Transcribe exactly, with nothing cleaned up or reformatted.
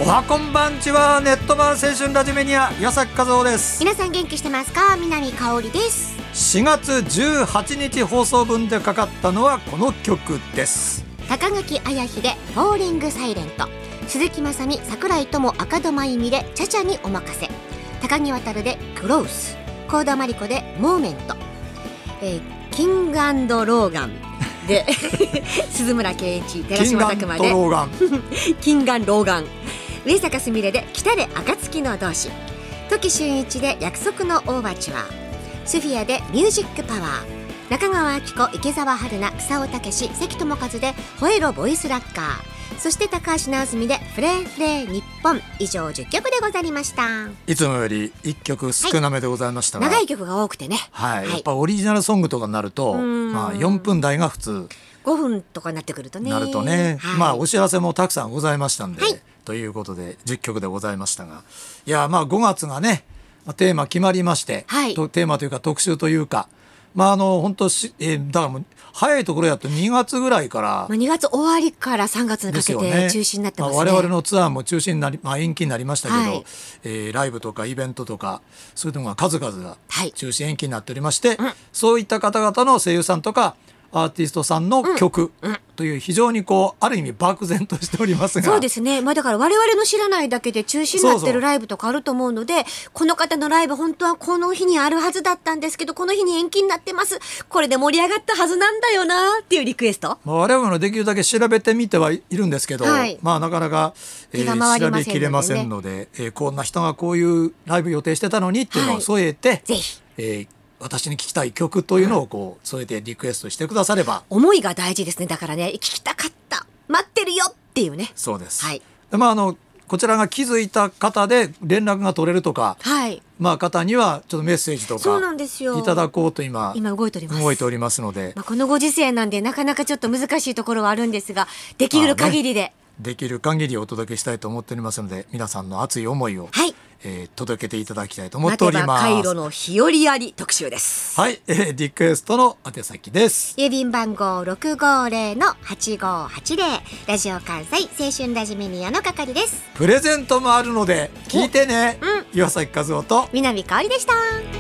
わこんばんちは。ネット版青春ラジメニア岩崎和夫です。 皆さん元気してますか？南香織です。 しがつじゅうはちにち放送分でかかったのはこの曲です。 高垣綾秀フォーリングサイレント、鈴木雅美桜井友赤戸真由美でチャチャにお任せ、高木渡でクロース、幸田真理子でモーメント、えー、キング&ローガンで鈴村圭一寺島拓磨でキンガンローガン、上坂すみれで来たれ暁の同志、時俊一で約束のオーバーチュア、スフィアでミュージックパワー、中川明子池澤春菜草尾武史関智一で吠えろボイスラッカー、そして高橋直澄でフレーフレー日本。以上じゅっきょくでございました。 いつもよりいっきょく少なめでございましたが、 はい、長い曲が多くてね、 はいはい、やっぱオリジナルソングとかになると、まあ、よんぷん台が普通ごふんとかになってくるとねなるとね、はい、まあお知らせもたくさんございましたんで、 はい、 ということでじゅっきょくでございましたが、いやまあごがつがねテーマ決まりまして、はい、とテーマというか特集というか、まああの本当し、えー、だからもう早いところやとにがつぐらいから、 まあ、にがつ終わりからさんがつにかけて中止になってますね。 まあ、我々のツアーも中止になり、まあ、延期になりましたけど、はい、えー、ライブとかイベントとかそういうのが数々が中止延期になっておりまして、はい、うん、そういった方々の声優さんとかアーティストさんの曲という非常にこうある意味漠然としておりますが、 そうですね、まあ、だから我々の知らないだけで中止になってるライブとかあると思うので、そうそう、この方のライブ本当はこの日にあるはずだったんですけどこの日に延期になってます、これで盛り上がったはずなんだよなっていうリクエスト、 まあ、我々のできるだけ調べてみてはいるんですけど、はい、まあ、なかなか、えー、調べきれませんので、えー、こんな人がこういうライブ予定してたのにっていうのを添えて、はい、ぜひ、えー私に聞きたい曲というのをこう添えてリクエストしてくだされば、 思いが大事ですね。だからね、聞きたかった、待ってるよっていうね。 そうです、 はい、 で、まあ、あのこちらが気づいた方で連絡が取れるとか、 はい、まあ、 方にはちょっとメッセージとかいただこうと今今動いております。 動いておりますので、 まあ、このご時世なんでなかなかちょっと難しいところはあるんですが、できる限りで、ね、 できる限りお届けしたいと思っておりますので、皆さんの熱い思いを、はい、えー、届けていただきたいと思っております。 待てばカイロの日和あり特集です。 はい、えー、リクエストの宛先です。 郵便番号 ろくごぜろのはちごはちぜろ、ラジオ関西青春ラジメニアの係です。 プレゼントもあるので聞いてね、うん、岩崎和夫と南香織でした。